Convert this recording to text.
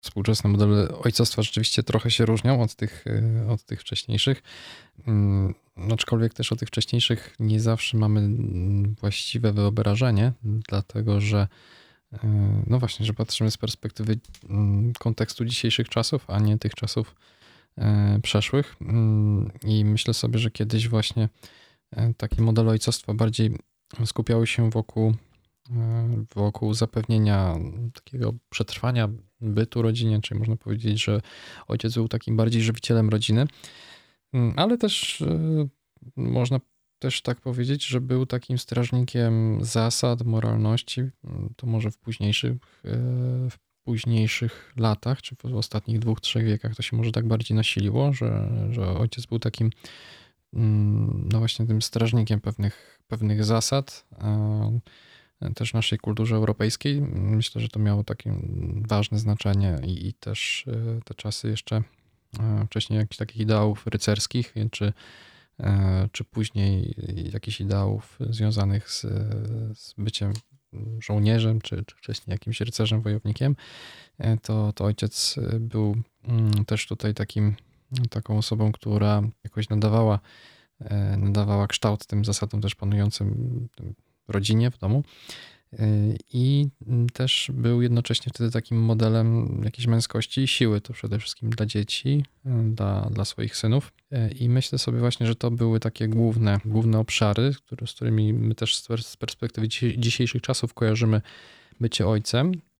Współczesne modele ojcostwa rzeczywiście trochę się różnią od tych wcześniejszych. Aczkolwiek też o tych wcześniejszych nie zawsze mamy właściwe wyobrażenie, dlatego że no właśnie, że patrzymy z perspektywy kontekstu dzisiejszych czasów, a nie tych czasów przeszłych. I myślę sobie, że kiedyś właśnie takie modele ojcostwa bardziej skupiały się wokół zapewnienia takiego przetrwania bytu rodzinie, czyli można powiedzieć, że ojciec był takim bardziej żywicielem rodziny, ale też można też tak powiedzieć, że był takim strażnikiem zasad, moralności. To może w późniejszych latach, czy w ostatnich 2-3 wiekach to się może tak bardziej nasiliło, że ojciec był takim no właśnie tym strażnikiem pewnych zasad, też w naszej kulturze europejskiej. Myślę, że to miało takie ważne znaczenie i też te czasy jeszcze wcześniej jakichś takich ideałów rycerskich, czy później jakichś ideałów związanych z byciem żołnierzem, czy wcześniej jakimś rycerzem, wojownikiem, to ojciec był też tutaj taką osobą, która jakoś nadawała kształt tym zasadom też panującym w rodzinie, w domu. I też był jednocześnie wtedy takim modelem jakiejś męskości i siły, to przede wszystkim dla dzieci, dla swoich synów. I myślę sobie właśnie, że to były takie główne obszary, z którymi my też z perspektywy dzisiejszych czasów kojarzymy bycie ojcem.